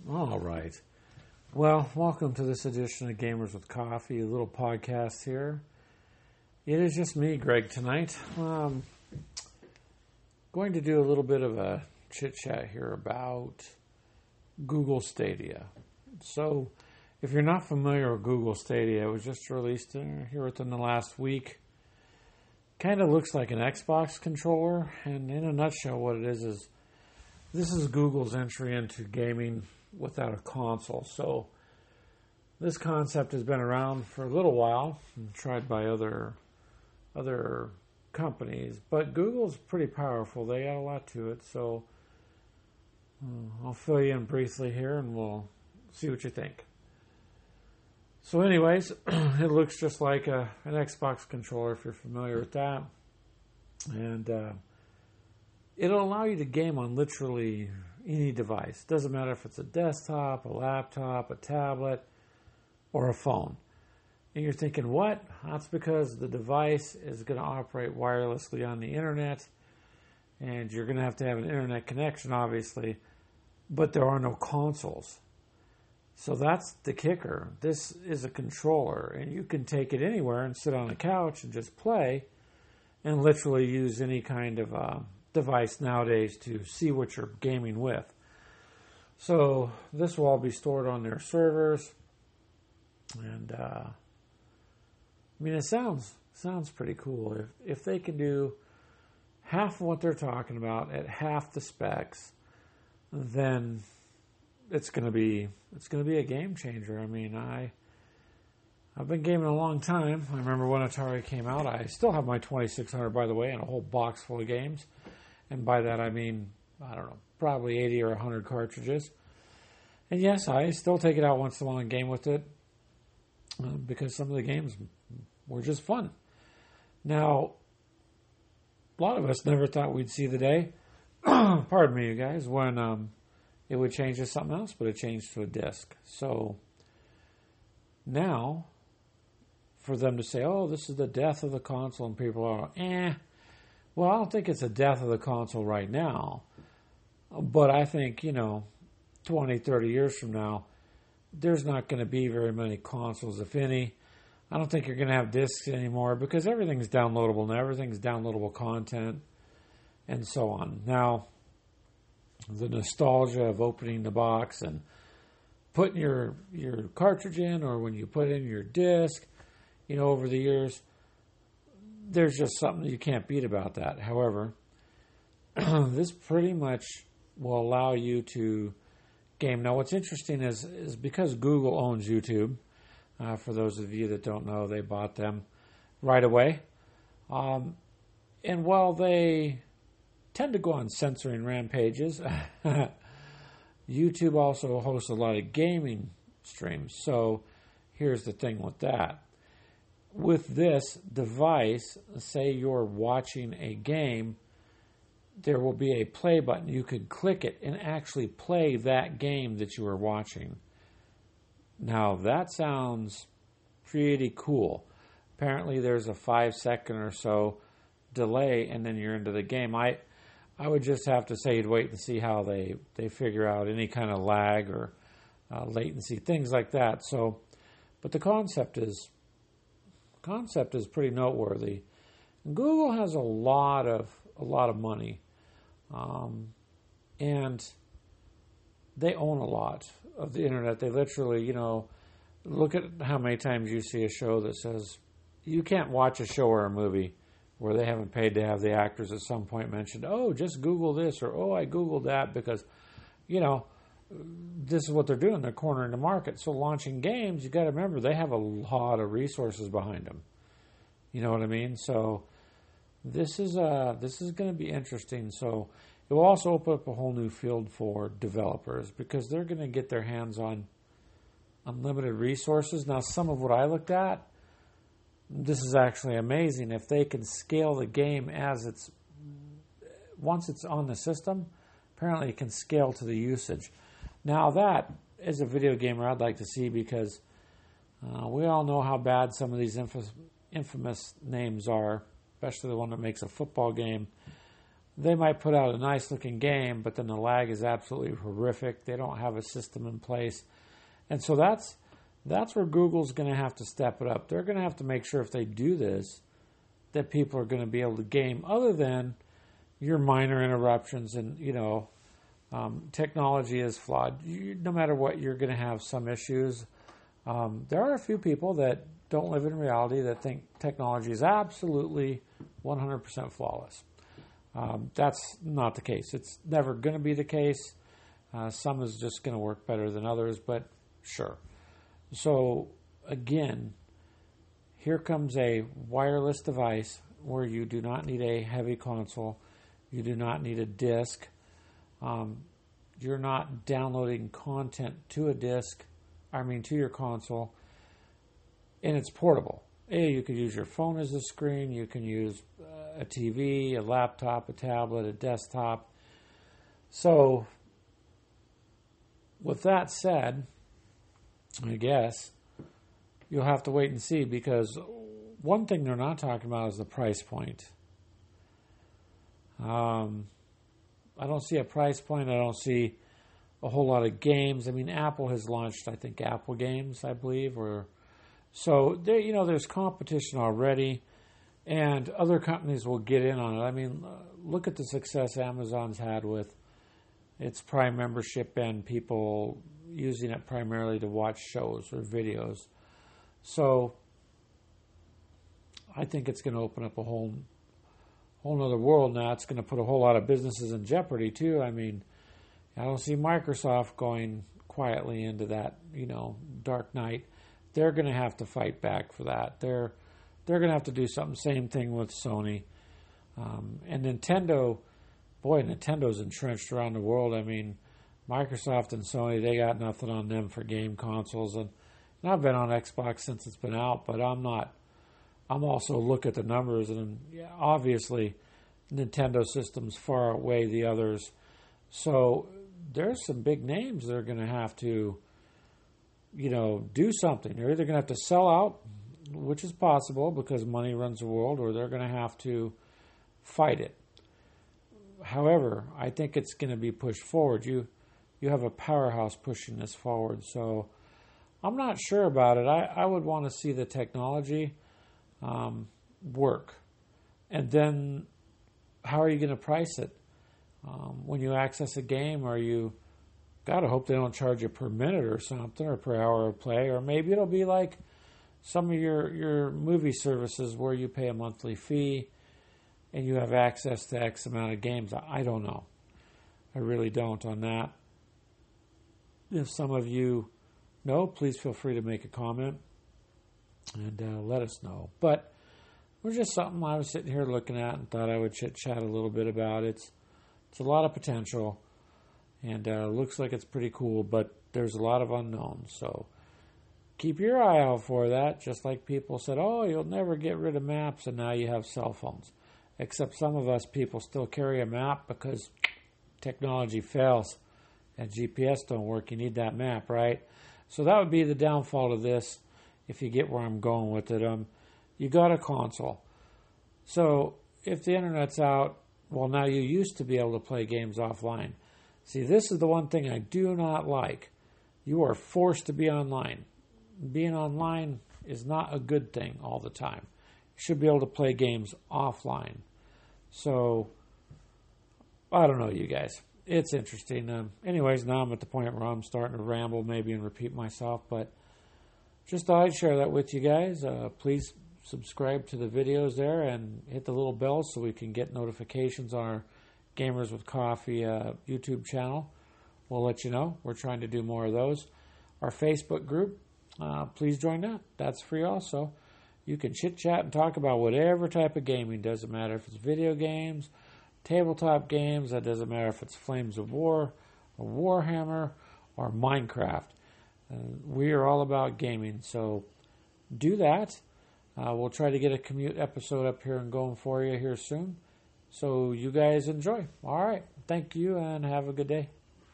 All right. Well, welcome to this edition of Gamers with Coffee, a little podcast here. It is just me, Greg, tonight. Going to do a little bit of a chit-chat here about Google Stadia. So, if you're not familiar with Google Stadia, it was just released here within the last week. Kind of looks like an Xbox controller, and in a nutshell, what it is this is Google's entry into gaming without a console. So this concept has been around for a little while and tried by other companies, but Google's pretty powerful. They got a lot to it, so I'll fill you in briefly here and we'll see what you think. So anyways, it looks just like an Xbox controller if you're familiar with that, and it'll allow you to game on literally any device. Doesn't matter if it's a desktop, a laptop, a tablet, or a phone. And you're thinking, what? That's because the device is going to operate wirelessly on the internet, and you're going to have an internet connection, obviously, but there are no consoles. So that's the kicker. This is a controller, and you can take it anywhere and sit on a couch and just play and literally use any kind of device nowadays to see what you're gaming with. So this will all be stored on their servers, and it sounds pretty cool. If they can do half of what they're talking about at half the specs, then it's going to be a game changer. I mean, I've been gaming a long time. I remember when Atari came out. I still have my 2600, by the way, and a whole box full of games. And by that I mean, I don't know, probably 80 or 100 cartridges. And yes, I still take it out once in a while and game with it because some of the games were just fun. Now, a lot of us never thought we'd see the day, pardon me, you guys, when it would change to something else, but it changed to a disc. So now, for them to say, oh, this is the death of the console, and people are, well, I don't think it's the death of the console right now, but I think, 20, 30 years from now, there's not going to be very many consoles, if any. I don't think you're going to have discs anymore because everything's downloadable now. Everything's downloadable content and so on. Now, the nostalgia of opening the box and putting your cartridge in, or when you put in your disc, over the years, there's just something you can't beat about that. However, this pretty much will allow you to game. Now, what's interesting is because Google owns YouTube, for those of you that don't know, they bought them right away. And while they tend to go on censoring rampages, YouTube also hosts a lot of gaming streams. So here's the thing with that. With this device, say you're watching a game, there will be a play button. You can click it and actually play that game that you are watching. Now, that sounds pretty cool. Apparently, there's a 5-second or so delay, and then you're into the game. I would just have to say you'd wait and see how they figure out any kind of lag or latency, things like that. So, but the concept is pretty noteworthy. Google has a lot of money, and they own a lot of the internet. They literally, look at how many times you see a show that says you can't watch a show or a movie where they haven't paid to have the actors at some point mentioned, oh, just Google this, or oh, I Googled that because, this is what they're doing. They're cornering the market. So launching games, you got to remember, they have a lot of resources behind them. You know what I mean? So this is going to be interesting. So it will also open up a whole new field for developers because they're going to get their hands on unlimited resources. Now, some of what I looked at, this is actually amazing. If they can scale the game once it's on the system, apparently it can scale to the usage. Now, that, as a video gamer, I'd like to see because we all know how bad some of these infamous names are, especially the one that makes a football game. they might put out a nice looking game, but then the lag is absolutely horrific. They don't have a system in place. And so that's where Google's going to have to step it up. They're going to have to make sure if they do this, that people are going to be able to game other than your minor interruptions. And, technology is flawed. No matter what, you're going to have some issues. There are a few people that don't live in reality that think technology is absolutely 100% flawless. That's not the case. It's never going to be the case. Some is just going to work better than others, but sure. So, again, here comes a wireless device where you do not need a heavy console. You do not need a disc. You're not downloading content to to your console. And it's portable. You could use your phone as a screen. You can use a TV, a laptop, a tablet, a desktop. So, with that said, I guess you'll have to wait and see, because one thing they're not talking about is the price point. I don't see a price point. I don't see a whole lot of games. I mean, Apple has launched, I think, Apple Games, I believe, so there, there's competition already, and other companies will get in on it. I mean, look at the success Amazon's had with its Prime membership and people using it primarily to watch shows or videos. So I think it's going to open up a whole nother world now. It's going to put a whole lot of businesses in jeopardy too. I mean, I don't see Microsoft going quietly into that, dark night. They're going to have to fight back for that. They're going to have to do something. Same thing with Sony. And Nintendo, Nintendo's entrenched around the world. I mean, Microsoft and Sony, they got nothing on them for game consoles. And I've been on Xbox since it's been out, but I'm also look at the numbers, and obviously Nintendo systems far outweigh the others. So there's some big names that are going to have to, do something. They're either going to have to sell out, which is possible because money runs the world, or they're going to have to fight it. However, I think it's going to be pushed forward. You have a powerhouse pushing this forward. So I'm not sure about it. I would want to see the technology work. And then how are you going to price it? When you access a game, gotta hope they don't charge you per minute or something, or per hour of play, or maybe it'll be like some of your movie services where you pay a monthly fee and you have access to X amount of games. I don't know. I really don't on that. If some of you know, please feel free to make a comment and let us know. But it was just something I was sitting here looking at and thought I would chit-chat a little bit about. It's a lot of potential, and looks like it's pretty cool, but there's a lot of unknowns. So keep your eye out for that, just like people said, oh, you'll never get rid of maps, and now you have cell phones. Except some of us people still carry a map because technology fails and GPS don't work. You need that map, right? So that would be the downfall of this, if you get where I'm going with it. You got a console. So if the internet's out, well, now you used to be able to play games offline. See, this is the one thing I do not like. You are forced to be online. Being online is not a good thing all the time. You should be able to play games offline. So, I don't know, you guys. It's interesting. Anyways, now I'm at the point where I'm starting to ramble maybe and repeat myself, but just thought I'd share that with you guys. Please subscribe to the videos there and hit the little bell so we can get notifications on our Gamers with Coffee YouTube channel. We'll let you know. We're trying to do more of those. Our Facebook group, please join that. That's free also. You can chit-chat and talk about whatever type of gaming. Doesn't matter if it's video games, tabletop games. That doesn't matter if it's Flames of War, or Warhammer, or Minecraft. We are all about gaming, so do that. We'll try to get a commute episode up here and going for you here soon. So you guys enjoy. All right. Thank you and have a good day.